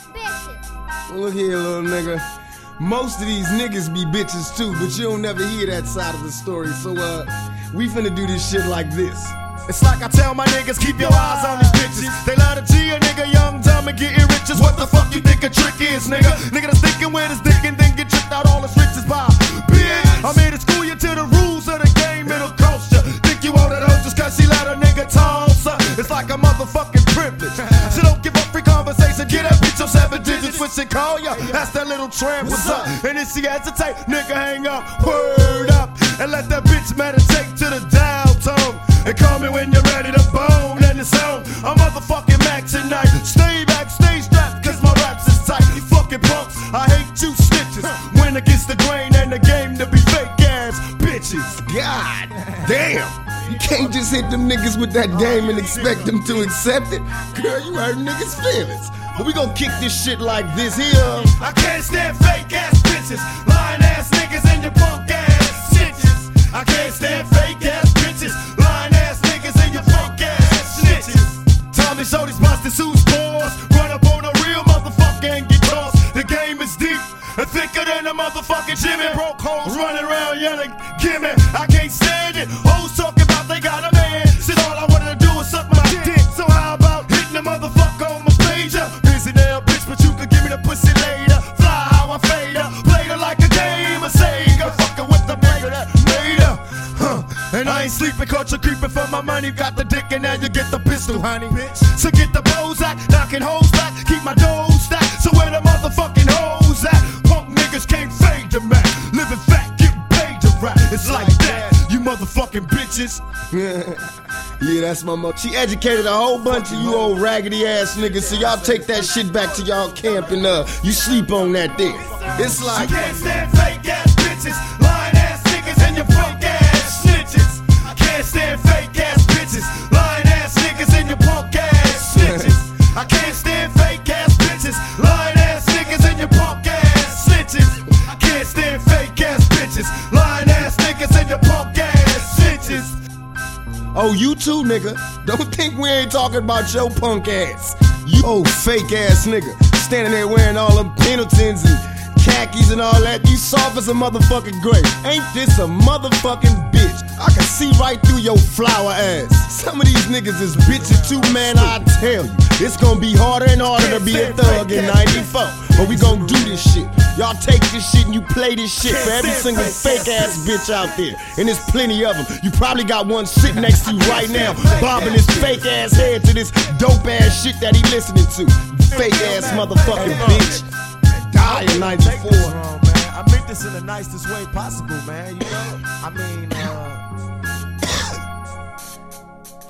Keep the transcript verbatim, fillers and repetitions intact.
bitches. Well, look here, little nigga. Most of these niggas be bitches too, but you don't never hear that side of the story. So, uh, we finna do this shit like this. It's like I tell my niggas, keep your eyes on these bitches. They love to G a nigga, young, dumb, and getting riches. What the fuck you think a trick is, nigga? Nigga that's thinking with his dick and then get tricked out all his riches by bitch. I'm here to school you to the rules of the game, it'll cost ya. Think you want it hoe just cause she let a nigga toss her. It's like a motherfucking privilege. So don't give up free conversation, get that bitch on seven digits. Switch and call ya, that's that little tramp, what's up? And if she hesitate, nigga hang up, word up. And let that bitch meditate to the dial tone. And call me when you're ready to bone and it's on. I'm motherfucking Mac tonight. Stay back, stay strapped, cause my raps is tight. You fucking punks, I hate you snitches. Win against the grain and the game to be fake ass bitches. God damn! You can't just hit them niggas with that game and expect them to accept it. Girl, you hurt niggas' feelings. But we gon' kick this shit like this here. I can't stand fake ass bitches, lying ass niggas and your punk ass snitches. I can't stand fake ass bitches, lying ass niggas and your punk ass snitches. Tommy show these monsters who's boss. Run up on a real motherfucker and get tossed. The game is deep and thicker than a motherfucking Jimmy. Broke hoes running around yelling, gimme. I can't stand it. Hoes talking about they got a man. Shit, all I wanted to do was suck my dick. So how about hitting the motherfucker on my pager? Busy now, bitch, but you could give me the pussy later. Fly how I fade her, played her like a game of Sega. Fucking with the nigga that made her. Huh. And I ain't sleeping, caught you creeping for my money. Got the dick and now you get the pistol, honey. So get the bows out, knocking hoes back, keep my dough stacked. So where the motherfucking hoes at? Punk niggas can't fade the Mac. Living fat, getting paid to rap. It's like that, you motherfucking bitches. Yeah, that's my mother. She educated a whole bunch of you old raggedy ass niggas, so y'all take that shit back to y'all camp and uh, you sleep on that there. It's like I can't stand fake ass bitches, lying ass niggas and your punk ass snitches. I can't stand fake ass bitches, lying ass niggas and your punk ass snitches. I can't stand fake ass bitches, lying ass niggas and your punk ass snitches. I can't stand fake ass bitches, lying ass niggas and your punk ass snitches. oh, you too, nigga. Don't think we ain't talking about your punk ass. You old fake ass nigga, standing there wearing all them Pendletons and khakis and all that. You soft as a motherfucking grape. Ain't this a motherfucking bitch? I can see right through your flower ass. Some of these niggas is bitches too, man, I tell you. It's gonna be harder and harder to be a thug in ninety-four. But we gonna do this shit. Y'all take this shit and you play this shit for every single fake ass bitch out there. And there's plenty of them. You probably got one sitting next to you right now, bobbing his fake ass head to this dope ass shit that he listening to. Fake ass motherfucking bitch. Die in ninety-four. I make this in the nicest way possible, man. You know, I mean, uh.